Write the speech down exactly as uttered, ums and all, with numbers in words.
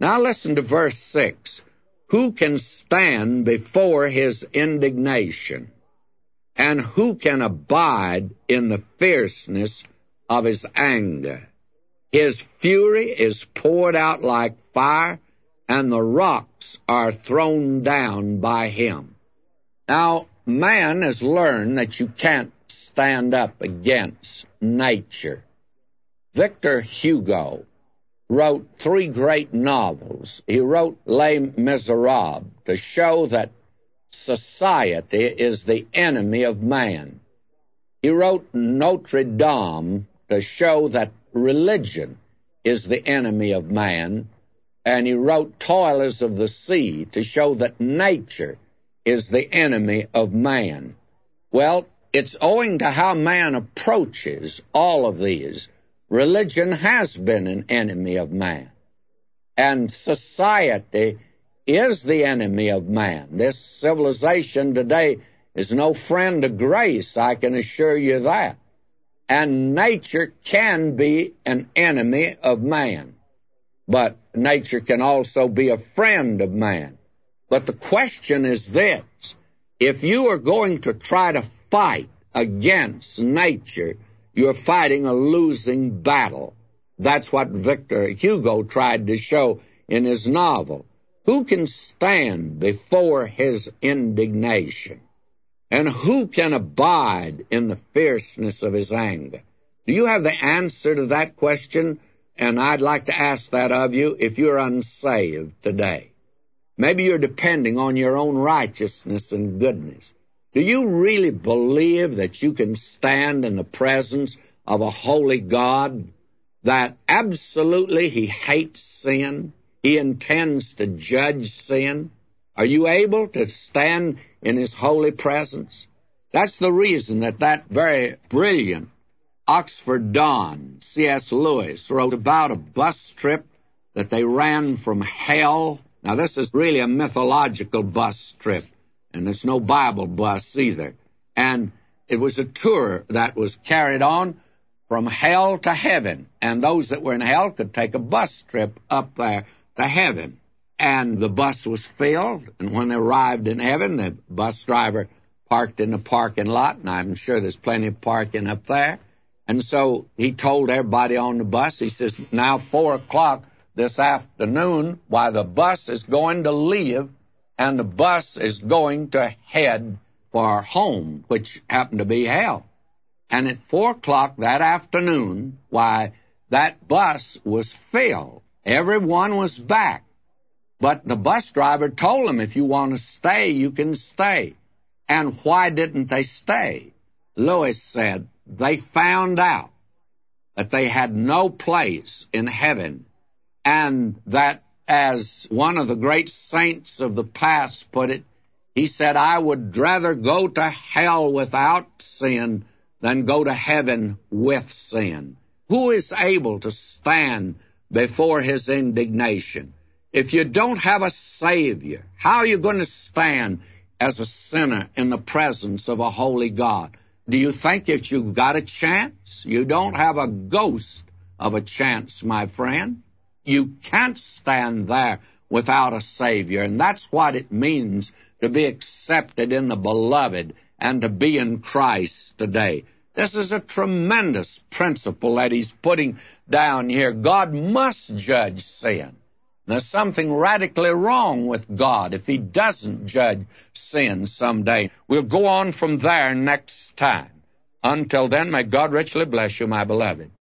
Now listen to verse six. Who can stand before his indignation? And who can abide in the fierceness of his anger? His fury is poured out like fire, and the rocks are thrown down by him. Now, man has learned that you can't stand up against nature. Victor Hugo wrote three great novels. He wrote Les Miserables to show that society is the enemy of man. He wrote Notre Dame to show that religion is the enemy of man. And he wrote Toilers of the Sea to show that nature is the enemy of man. Well, it's owing to how man approaches all of these. Religion has been an enemy of man. And society is the enemy of man. This civilization today is no friend of grace, I can assure you that. And nature can be an enemy of man. But nature can also be a friend of man. But the question is this: if you are going to try to fight against nature, you're fighting a losing battle. That's what Victor Hugo tried to show in his novel. Who can stand before his indignation? And who can abide in the fierceness of his anger? Do you have the answer to that question? And I'd like to ask that of you if you're unsaved today. Maybe you're depending on your own righteousness and goodness. Do you really believe that you can stand in the presence of a holy God, that absolutely he hates sin? He intends to judge sin? Are you able to stand in his holy presence? That's the reason that that very brilliant Oxford Don, C S Lewis, wrote about a bus trip that they ran from hell. Now, this is really a mythological bus trip, and it's no Bible bus either. And it was a tour that was carried on from hell to heaven, and those that were in hell could take a bus trip up there to heaven. And the bus was filled, and when they arrived in heaven, the bus driver parked in the parking lot, and I'm sure there's plenty of parking up there. And so he told everybody on the bus, he says, now four o'clock this afternoon, why the bus is going to leave, and the bus is going to head for home, which happened to be hell. And at four o'clock that afternoon, why, that bus was filled. Everyone was back. But the bus driver told them, if you want to stay, you can stay. And why didn't they stay? Lewis said, they found out that they had no place in heaven, and that, as one of the great saints of the past put it, he said, I would rather go to hell without sin than go to heaven with sin. Who is able to stand before his indignation? If you don't have a Savior, how are you going to stand as a sinner in the presence of a holy God? Do you think that you've got a chance? You don't have a ghost of a chance, my friend. You can't stand there without a Savior, and that's what it means to be accepted in the Beloved and to be in Christ today. This is a tremendous principle that he's putting down here. God must judge sin. There's something radically wrong with God if he doesn't judge sin someday. We'll go on from there next time. Until then, may God richly bless you, my beloved.